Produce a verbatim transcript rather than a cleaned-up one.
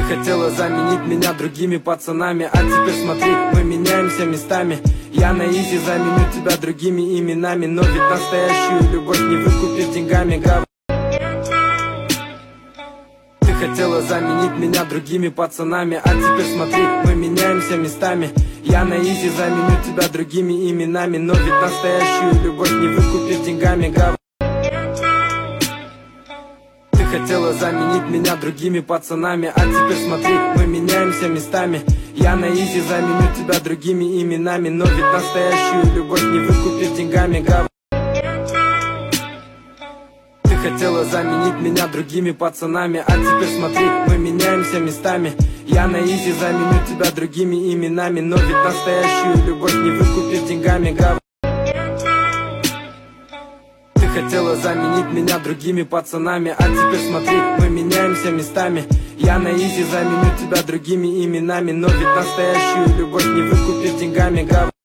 хотела заменить меня другими пацанами, а теперь смотри, мы меняемся местами. Я на изи заменю тебя другими именами, но ведь настоящую любовь не выкупишь деньгами, гав. Ты хотела заменить меня другими пацанами, а теперь смотри, мы меняемся местами. Я на изи заменю тебя другими именами, но ведь настоящую любовь не выкупишь деньгами, гав. Ты хотела заменить меня другими пацанами, а теперь смотри, мы меняемся местами. Я на изи заменю тебя другими именами, но ведь настоящую любовь не выкупишь деньгами, гав. Ты хотела заменить меня другими пацанами, а теперь смотри, мы меняемся местами. Я на изи заменю тебя другими именами, но ведь настоящую любовь не выкупишь деньгами, гав. Ты хотела заменить меня другими пацанами, а теперь смотри, мы меняемся местами. Я на изи заменю тебя другими именами, но ведь настоящую любовь не выкупишь деньгами, гав.